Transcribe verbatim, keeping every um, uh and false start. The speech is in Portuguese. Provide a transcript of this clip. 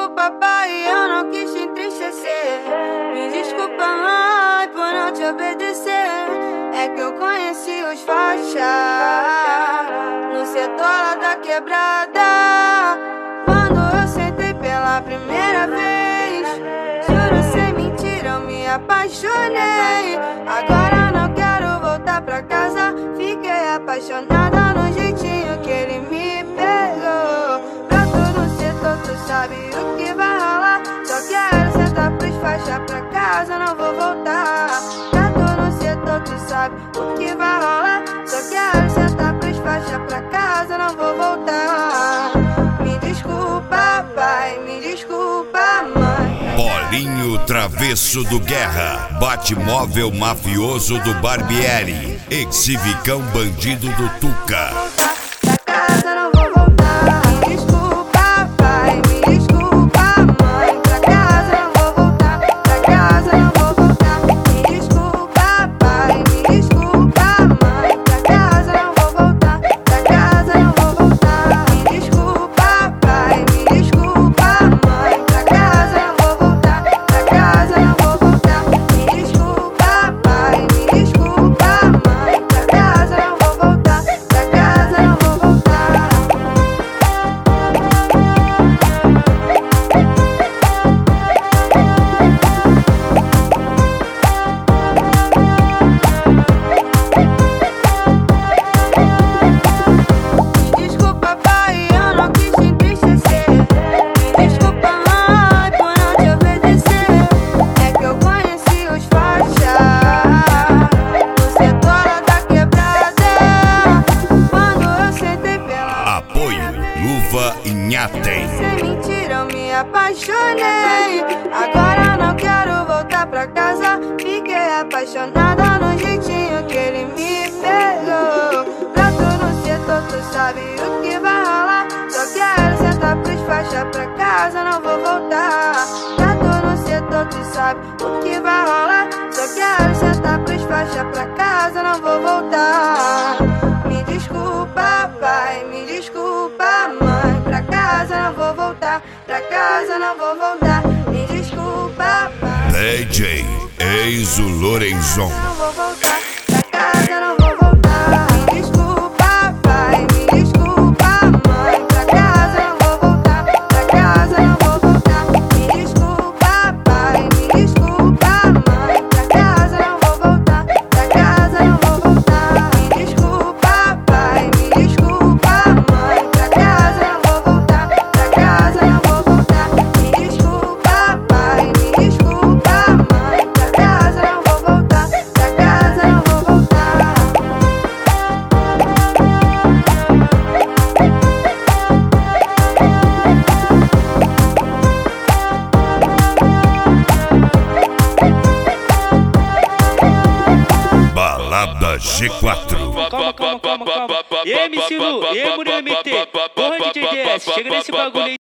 desculpa, pai, eu não quis te entristecer. Me desculpa, mãe, por não te obedecer. É que eu conheci os faixas no setor lá da quebrada. Quando eu sentei pela primeira vez, juro sem mentira, eu me apaixonei. Agora não quero voltar pra casa. Fiquei apaixonada no jeitinho que ele me pegou. Pra todo setor, tu sabe o que vai rolar. Só quero sentar pros faixa pra casa, não vou voltar. Pra todo setor, tu sabe o que vai rolar. Só quero sentar pros faixa pra casa, não vou voltar. Me desculpa, pai, me desculpa, mãe. Bolinho Travesso do Guerra, Batmóvel Mafioso do Barbieri, Exivicão Bandido do Tuca. Pra casa não vou voltar. Me desculpa, pai, me desculpa, mãe. Pra casa não vou voltar. Pra casa não vou voltar. Me desculpa, pai, me desculpa, mãe. Pra casa não vou voltar. Pra casa não vou voltar. Me desculpa, pai, me desculpa, mãe. Pra casa não vou voltar. Pra casa não vou voltar. Me desculpa, pai, me desculpa, mãe. Pra casa não vou voltar. Pra casa não vou voltar. Me desculpa, pai, eu não quis te entristecer. Me desculpa, mãe, por não te obedecer. É que eu conheci os faixas no setor lá da quebrada. Quando eu sentei pela Apoio Luva Inhatem. sem mentira, eu me apaixonei. Agora não quero voltar pra casa. Fiquei apaixonada no jeitinho que ele me pegou. Pra todo setor, tu sabe o que vai rolar. Só quero sentar pros faixa pra casa, não vou voltar. Pra todo setor, tu sabe o que vai rolar. Só quero sentar pros faixa pra casa, não vou voltar. Me desculpa, pai, me desculpa, mãe. Pra casa não vou voltar. Pra casa não vou voltar. Me desculpa, pai. D J Enzo Lorenzon. Não vou voltar. Pra casa não vou voltar. Me desculpa, pai, me desculpa, mãe. Pra casa não vou voltar. Pra casa não vou voltar. Me desculpa, pai, me desculpa, mãe. Pra casa não vou voltar. Pra casa não vou voltar. Me desculpa, pai, me desculpa, mãe. Pra casa não vou voltar. Pra casa não vou voltar. Me desculpa, pai, me desculpa, mãe. Pra casa não vou voltar. Pra casa não vou voltar. Balada G quatro. Calma, calma, calma, calma. E aí, M C Lu, e aí, Murilo M T, porra, D J D S, chega nesse bagulho aí.